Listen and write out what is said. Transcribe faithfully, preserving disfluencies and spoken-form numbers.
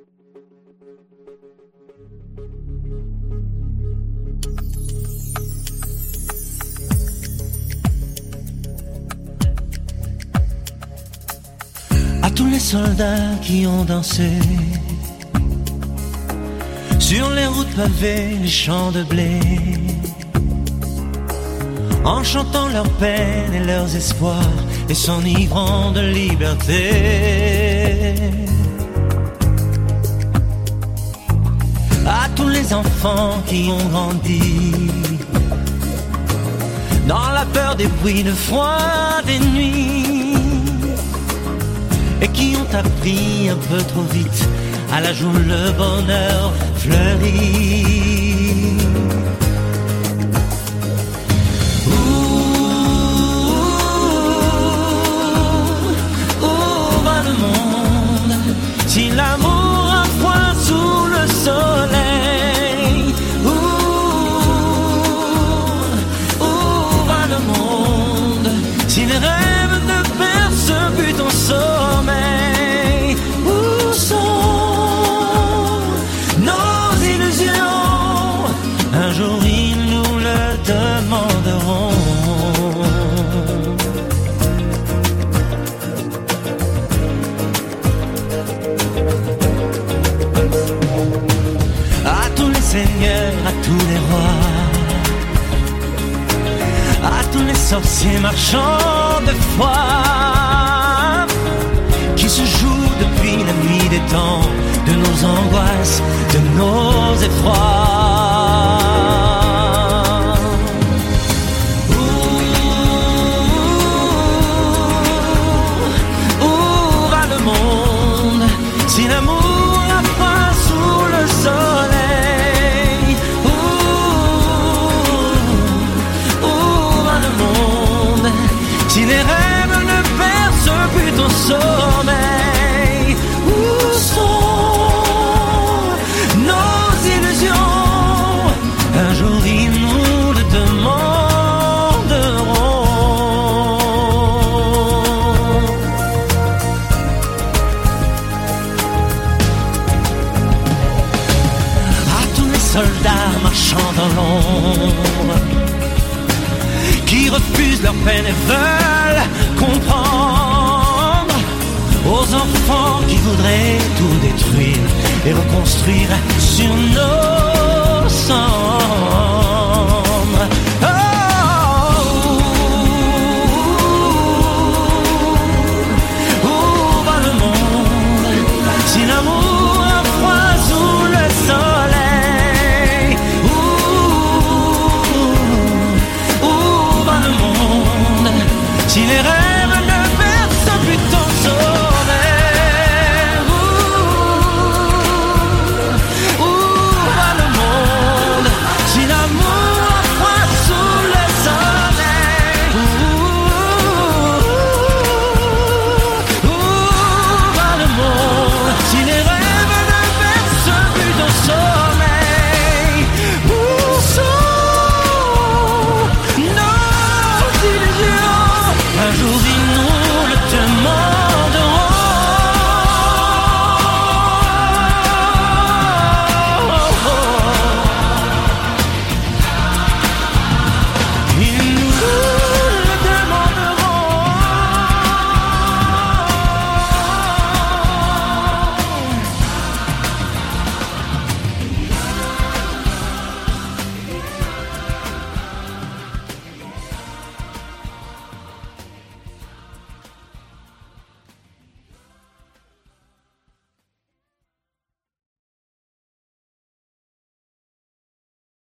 À tous les soldats qui ont dansé sur les routes pavées, les champs de blé, en chantant leurs peines et leurs espoirs et s'enivrant de liberté. À tous les enfants qui ont grandi dans la peur des bruits, de froid, des nuits, et qui ont appris un peu trop vite à la joue le bonheur fleurit. Où, où va le monde si l'amour a froid sous le soleil? Où, où va le monde si les rêves ne percent plus ton sommeil? Où sont nos illusions? Un jour ils nous le demanderont. À tous les seigneurs, à tous les rois, à tous les sorciers marchands de foi, qui se joue depuis la nuit des temps, de nos angoisses, de nos effrois. Où, où va le monde si l'amour a froid sous le soleil? Où, où va le monde si les rêves ne percent plus ton sommeil? Où sont nos illusions? Un jour ils nous le demanderont. À tous les soldats marchant dans l'ombre, qui refusent leur peine et veulent comprendre, aux enfants qui voudraient tout détruire et reconstruire sur nos cendres. Oh, où, où va le monde si l'amour